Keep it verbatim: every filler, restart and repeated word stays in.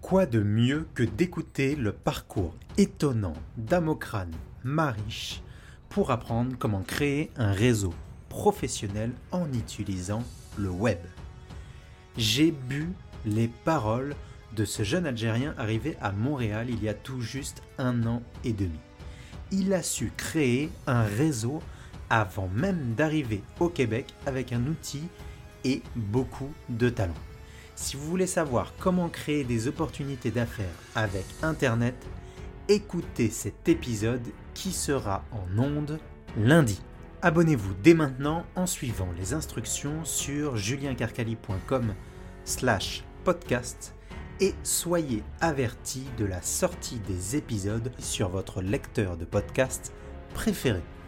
Quoi de mieux que d'écouter le parcours étonnant d'Amokran Maharish pour apprendre comment créer un réseau professionnel en utilisant le web. J'ai bu les paroles de ce jeune Algérien arrivé à Montréal il y a tout juste un an et demi. Il a su créer un réseau avant même d'arriver au Québec avec un outil et beaucoup de talent. Si vous voulez savoir comment créer des opportunités d'affaires avec Internet, écoutez cet épisode qui sera en ondes lundi. Abonnez-vous dès maintenant en suivant les instructions sur juliencarcali point com slash podcast et soyez avertis de la sortie des épisodes sur votre lecteur de podcast préféré.